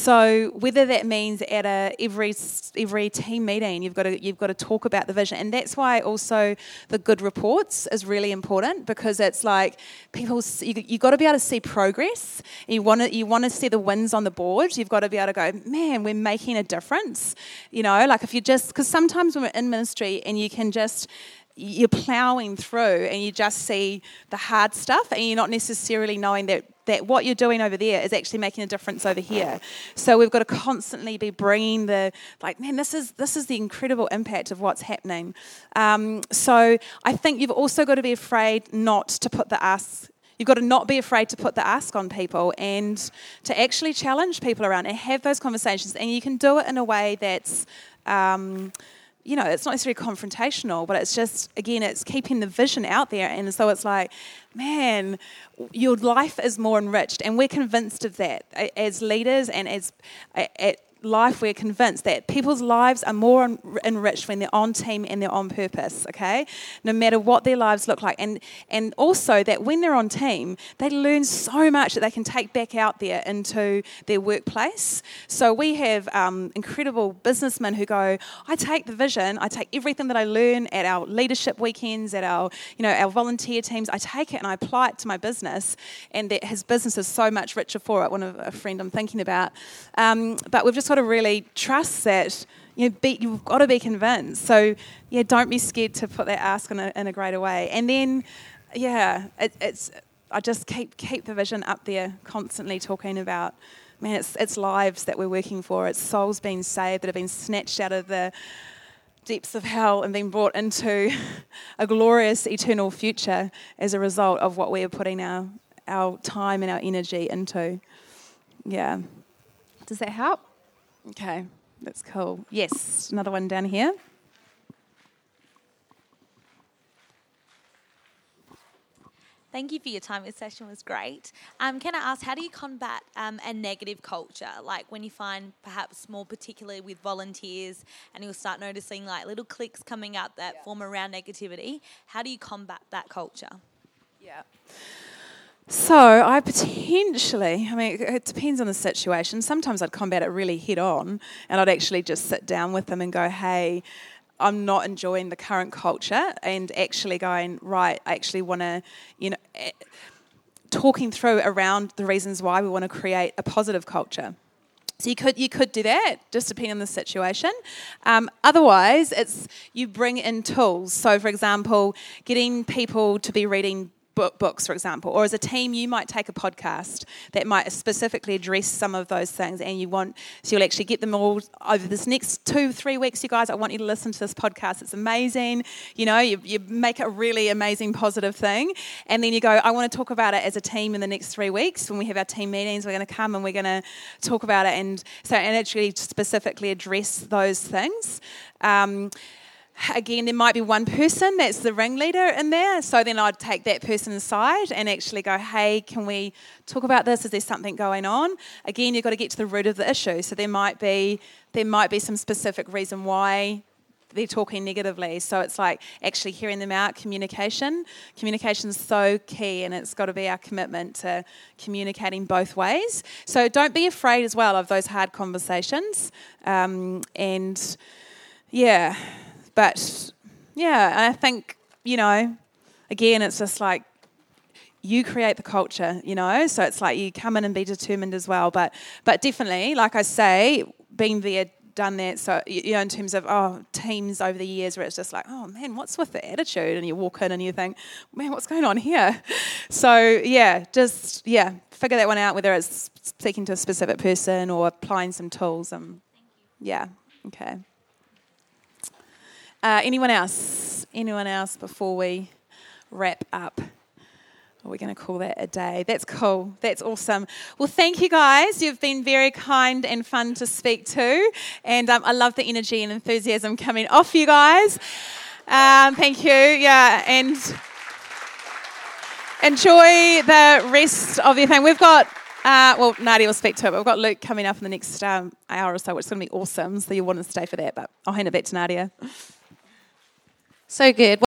So whether that means at a every every team meeting you've got to you've got to talk about the vision, and that's why also the good reports is really important, because it's like people you you've got to be able to see progress. You want to you want to see the wins on the board. You've got to be able to go, man, we're making a difference. You know, like if you just because sometimes when we're in ministry and you can just you're ploughing through and you just see the hard stuff and you're not necessarily knowing that, that what you're doing over there is actually making a difference over here. So we've got to constantly be bringing the, like, man, this is this is the incredible impact of what's happening. Um, so I think you've also got to be afraid not to put the ask. You've got to not be afraid to put the ask on people and to actually challenge people around and have those conversations. And you can do it in a way that's... Um, you know, it's not necessarily confrontational, but it's just, again, it's keeping the vision out there. And so it's like, man, your life is more enriched. And we're convinced of that. As leaders and as at Life, we're convinced that people's lives are more en- enriched when they're on team and they're on purpose, okay? No matter what their lives look like. And and also that when they're on team, they learn so much that they can take back out there into their workplace. So we have um, incredible businessmen who go, I take the vision, I take everything that I learn at our leadership weekends, at our, you know, our volunteer teams, I take it and I apply it to my business, and that his business is so much richer for it. One of a friend I'm thinking about. Um, but we've just got to really trust that, you know, be, you've got to be convinced. So, yeah, don't be scared to put that ask in a, in a greater way. And then, yeah, it, it's I just keep keep the vision up there, constantly talking about, man, it's it's lives that we're working for. It's souls being saved that have been snatched out of the depths of hell and being brought into a glorious eternal future as a result of what we are putting our our time and our energy into. Yeah. Does that help? Okay, that's cool. Yes, another one down here. Thank you for your time. This session was great. Um, can I ask, how do you combat um, a negative culture? Like when you find perhaps more particularly with volunteers and you'll start noticing like little cliques coming up that yeah. form around negativity, how do you combat that culture? Yeah. So I potentially, I mean, it depends on the situation. Sometimes I'd combat it really head on and I'd actually just sit down with them and go, hey, I'm not enjoying the current culture, and actually going, right, I actually want to, you know, talking through around the reasons why we want to create a positive culture. So you could you could do that, just depending on the situation. Um, otherwise, it's you bring in tools. So, for example, getting people to be reading books, for example, or as a team you might take a podcast that might specifically address some of those things, and you want so you'll actually get them all over this next two three weeks. You guys, I want you to listen to this podcast. It's amazing. You know, you, you make it a really amazing positive thing, and then you go, I want to talk about it as a team in the next three weeks when we have our team meetings. We're going to come and we're going to talk about it, and so and actually specifically address those things. Um, Again, there might be one person that's the ringleader in there, so then I'd take that person aside and actually go, hey, can we talk about this? Is there something going on? Again, you've got to get to the root of the issue. So there might be there might be some specific reason why they're talking negatively. So it's like actually hearing them out, communication. Communication is so key, and it's got to be our commitment to communicating both ways. So don't be afraid as well of those hard conversations. Um, and, yeah... But, yeah, I think, you know, again, it's just like you create the culture, you know, so it's like you come in and be determined as well. But but definitely, like I say, being there, done that, so, you know, in terms of, oh, teams over the years where it's just like, oh, man, what's with the attitude? And you walk in and you think, man, what's going on here? So, yeah, just, yeah, figure that one out, whether it's speaking to a specific person or applying some tools. Um, yeah, okay. Uh, anyone else? Anyone else before we wrap up? We're going to call that a day. That's cool. That's awesome. Well, thank you guys. You've been very kind and fun to speak to. And um, I love the energy and enthusiasm coming off you guys. Um, thank you. Yeah, and enjoy the rest of your thing. We've got, uh, well, Nadia will speak to it, but we've got Luke coming up in the next um, hour or so, which is going to be awesome. So you'll want to stay for that. But I'll hand it back to Nadia. So good.